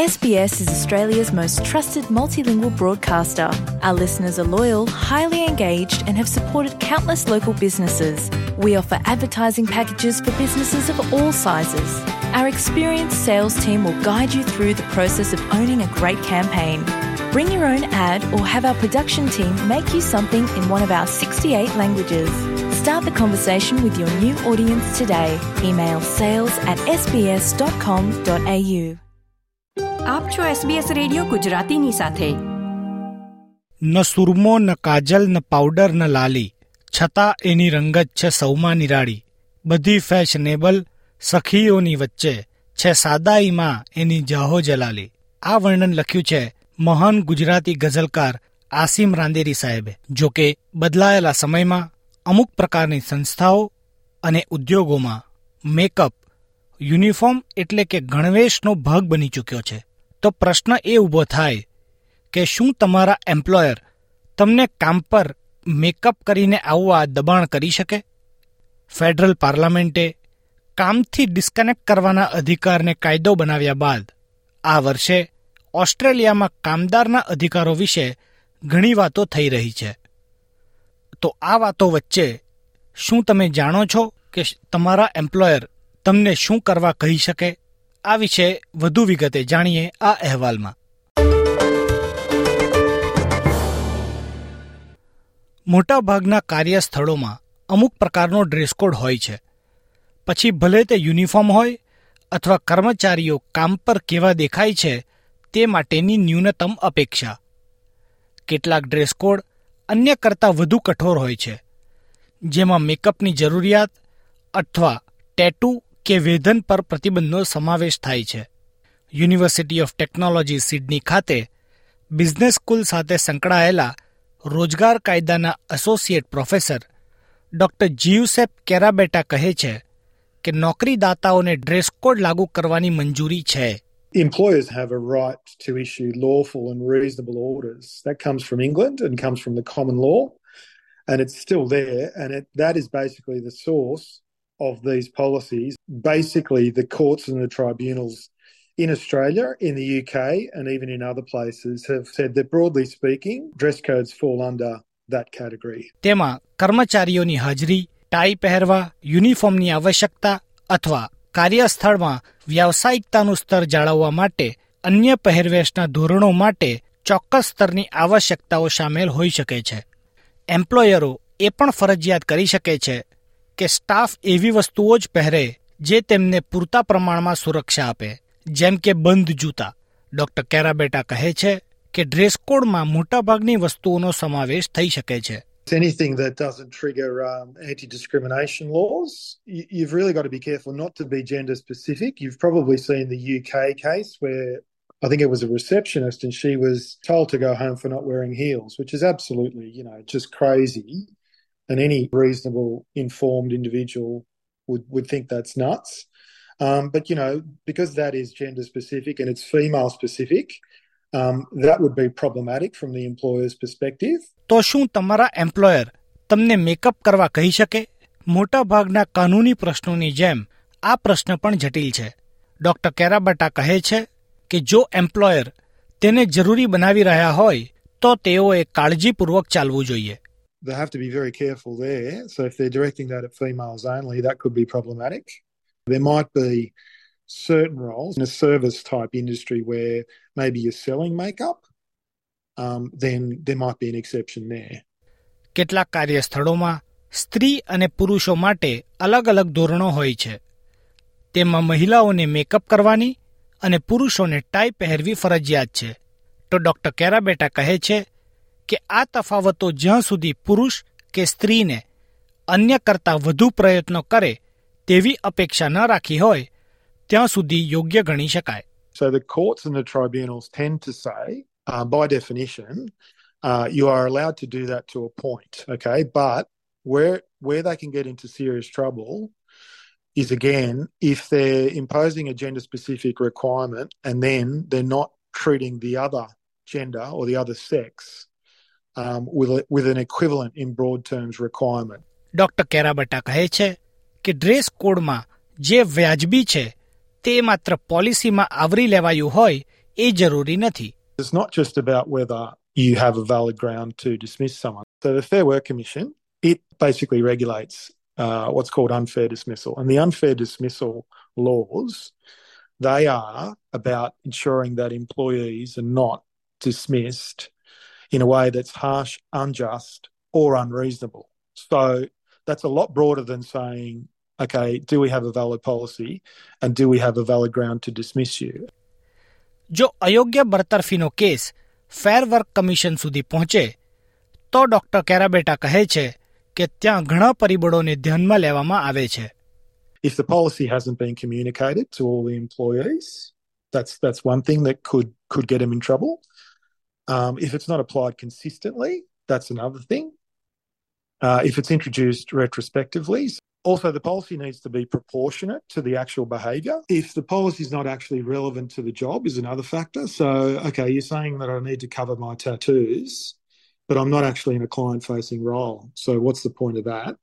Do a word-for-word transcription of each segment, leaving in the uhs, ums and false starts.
S B S is Australia's most trusted multilingual broadcaster. Our listeners are loyal, highly engaged, and have supported countless local businesses. We offer advertising packages for businesses of all sizes. Our experienced sales team will guide you through the process of owning a great campaign. Bring your own ad or have our production team make you something in one of our sixty-eight languages. Start the conversation with your new audience today. Email sales at s b s dot com dot a u. આપ છો SBS radio ગુજરાતીની સાથે. ન સુરમો ન કાજલ ન powder ન લાલી, છતાં એની રંગત છે સૌમાં નિરાળી. બધી ફેશનેબલ સખીઓની વચ્ચે છે સાદાઈમાં એની જાહો જલાલી. આ વર્ણન લખ્યું છે મહાન ગુજરાતી ગઝલકાર આસિમ રાંદેરી સાહેબે. જો કે બદલાયેલા સમયમાં અમુક પ્રકારની સંસ્થાઓ અને ઉદ્યોગોમાં મેકઅપ યુનિફોર્મ એટલે કે ગણવેશનો ભાગ બની ચૂક્યો છે. તો પ્રશ્ન એ ઊભો થાય કે શું તમારા એમ્પ્લોયર તમને કામ પર મેકઅપ કરીને આવવા દબાણ કરી શકે? ફેડરલ પાર્લામેન્ટે કામથી ડિસ્કનેક્ટ કરવાના અધિકારને કાયદો બનાવ્યા બાદ આ વર્ષે ઓસ્ટ્રેલિયામાં કામદારના અધિકારો વિશે ઘણી વાતો થઈ રહી છે. તો આ વાતો વચ્ચે શું તમે જાણો છો કે તમારા એમ્પ્લોયર તમને શું કરવા કહી શકે? આ વિશે વધુ વિગતે જાણીએ આ અહેવાલમાં. મોટાભાગના કાર્યસ્થળોમાં અમુક પ્રકારનો ડ્રેસકોડ હોય છે. પછી ભલે તે યુનિફોર્મ હોય અથવા કર્મચારીઓ કામ પર કેવા દેખાય છે તે માટેની ન્યૂનતમ અપેક્ષા. કેટલાક ડ્રેસકોડ અન્ય કરતાં વધુ કઠોર હોય છે, જેમાં મેકઅપની જરૂરિયાત અથવા ટેટુ કે વેધન પર પ્રતિબંધનો સમાવેશ થાય છે. યુનિવર્સિટી ઓફ ટેકનોલોજી સિડની ખાતે બિઝનેસ સ્કૂલ સાથે સંકળાયેલા રોજગાર કાયદાના associate professor doctor Giuseppe Carabetta કહે છે કે નોકરીદાતાઓને ડ્રેસ કોડ લાગુ કરવાની મંજૂરી છે. Employers have a right to issue lawful and reasonable orders. That comes from England and comes from the common law, and it's still there, and it, that is basically the source of these policies. Basically, the courts and the tribunals in Australia, in the U K, and even in other places have said that, broadly speaking, dress codes fall under that category. તેમાં કર્મચારીઓની હાજરી, tie પહેરવા, યુનિફોર્મની આવશ્યકતા અથવા કાર્યસ્થળમાં વ્યાવસાયિકતાનું સ્તર જાળવવા માટે અન્ય પહેરવેશના ધોરણો માટે ચોક્કસ સ્તરની આવશ્યકતાઓ સામેલ હોઈ શકે છે. એમ્પ્લોયરો એ પણ ફરજિયાત કરી શકે છે કે સ્ટાફ એવી વસ્તુઓ જ પહેરે જે તેમને પૂરતા પ્રમાણમાં સુરક્ષા આપે, જેમ કે બંધ જૂતા. ડોક્ટર કેરાબેટા કહે છે કે ડ્રેસ કોડમાં મોટાભાગની વસ્તુઓનો સમાવેશ થઈ શકે છે. Anything that doesn't trigger um, anti-discrimination laws, you, you've really got to be careful not to be gender specific. You've probably seen the U K case where I think it was a receptionist and she was told to go home for not wearing heels, which is absolutely, you know, just crazy. And any reasonable, informed individual would, would think that's nuts. Um, but, you know, because that is gender specific and it's female specific, um, that would be problematic from the employer's perspective. તો શું તમારા employer તમને makeup કરવા કહી શકે? મોટાભાગના કાનૂની પ્રશ્નોની જેમ આ પ્રશ્ન પણ જટિલ છે. ડોક્ટર કેરાબેટા કહે છે કે જો એમ્પ્લોયર તેને જરૂરી બનાવી રહ્યા હોય તો તેઓએ કાળજીપૂર્વક ચાલવું જોઈએ. They have to be very careful there. So if they're directing that at females only, that could be problematic. There might be certain roles in a service type industry where maybe you're selling makeup, um, then there might be an exception there. કેટલાક કાર્યસ્થળોમાં સ્ત્રી અને પુરુષો માટે અલગ અલગ ધોરણો હોય છે. તેમાં મહિલાઓને મેકઅપ કરવાની અને પુરુષોને ટાઈ પહેરવી ફરજિયાત છે. તો ડોક્ટર કેરાબેટા કહે છે કે આ તફાવતો જ્યાં સુધી પુરુષ કે સ્ત્રીને અન્ય કરતાં વધુ પ્રયત્નો કરે તેવી અપેક્ષા ન રાખી હોય ત્યાં સુધી યોગ્ય ગણી શકાય. So the courts and the tribunals tend to say, uh, by definition, uh, you are allowed to do that to a point, okay? But where where they can get into serious trouble is, again, if they're imposing a gender-specific requirement and then they're not treating the other gender or the other sex um, with, a, with an equivalent in broad terms requirement. Doctor Carabetta કહે છે કે dress કોડમાં જે વ્યાજબી છે તે માત્ર પોલિસીમાં આવરી લેવાયું હોય એ જરૂરી નથી. It's not just about whether you have a valid ground to dismiss someone. So the Fair Work Commission, it basically regulates uh, what's called unfair dismissal. And the unfair dismissal laws, they are about ensuring that employees are not dismissed in a way that's harsh, unjust, or unreasonable. So that's a lot broader than saying, okay, do we have a valid policy and do we have a valid ground to dismiss you? જો અયોગ્ય બરતરફીનો case fair work commission સુધી પહોંચે તો doctor Carabetta કહે છે કે ત્યાં ઘણા પરિબળોને ધ્યાનમાં લેવામાં આવે છે. If the policy hasn't been communicated to all the employees, that's that's one thing that could could get them in trouble. Um, if it's not applied consistently, that's another thing. Uh, if it's introduced retrospectively. Also, the policy needs to be proportionate to the actual behaviour. If the policy is not actually relevant to the job is another factor. So, okay, you're saying that I need to cover my tattoos, but I'm not actually in a client-facing role. So what's the point of that?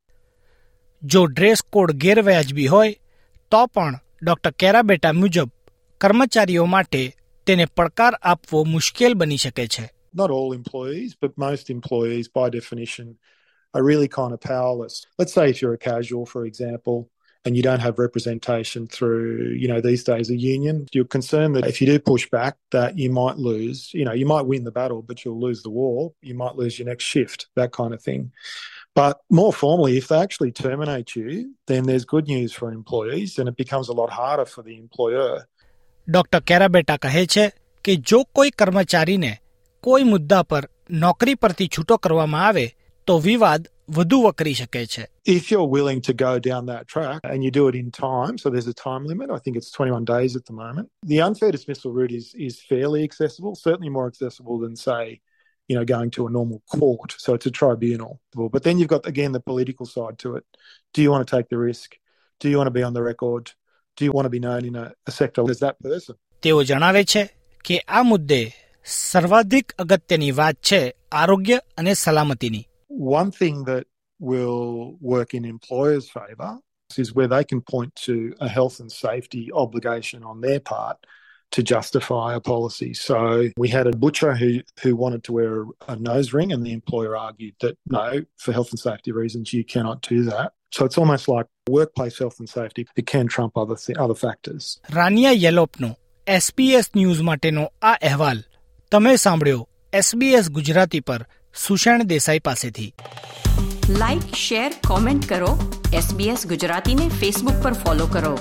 જો dress code ગેરવ્યાજબી હોય તો પણ doctor કેરાબેટા મુજબ કર્મચારીઓ માટે તેને પડકાર આપવો મુશ્કેલ બની શકે છે. Not all employees, but most employees, by definition, are really kind of powerless. Let's say if you're a casual, for example, and you don't have representation through, you know, these days a union, you're concerned that if you do push back that you might lose, you know, you might win the battle, but you'll lose the war. You might lose your next shift, that kind of thing. But more formally, if they actually terminate you, then there's good news for employees and it becomes a lot harder for the employer. Doctor Carabetta કહે છે કે જો કોઈ કર્મચારીને કોઈ મુદ્દા પર નોકરી પરથી છૂટો કરવામાં આવે તો વિવાદ વધુ વકરી શકે છે. If you're willing to go down that track and you do it in time, so there's a time limit, I think it's twenty-one days at the moment. The unfair dismissal route is is fairly accessible, certainly more accessible than, say, you know, going to a normal court. So it's a tribunal. But then you've got, again, the political side to it. Do you want to take the risk? Do you want to be on the record? Do you want to be known in a, a sector as that person? તેઓ જણાવે છે કે આ મુદ્દે સર્વાધિક અગત્યની વાત છે આરોગ્ય અને સલામતીની. One thing that will work in employers' favour is where they can point to a health and safety obligation on their part to justify a policy. So we had a butcher who, who wanted to wear a nose ring and the employer argued that no, for health and safety reasons, you cannot do that. So it's almost like workplace health and safety, it can trump other th- other factors. Rania યેલોપનો SBS news માટેનો આ અહેવાલ તમે સાંભળ્યો SBS Gujarati પર સુષેણ દેસાઈ પાસેથી. Like, share, comment કરો. SBS ગુજરાતીને ફેસબુક પર ફોલો કરો.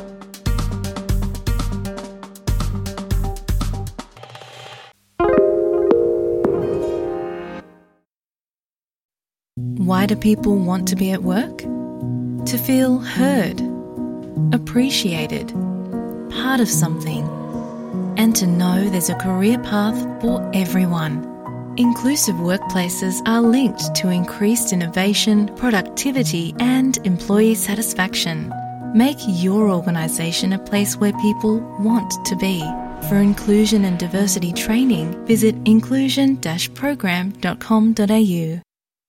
Why do people want to be at work? To feel heard, appreciated, part of something, and to know there's a career path for everyone. Inclusive workplaces are linked to increased innovation, productivity, and employee satisfaction. Make your organisation a place where people want to be. For inclusion and diversity training, visit inclusion dash program dot com dot a u.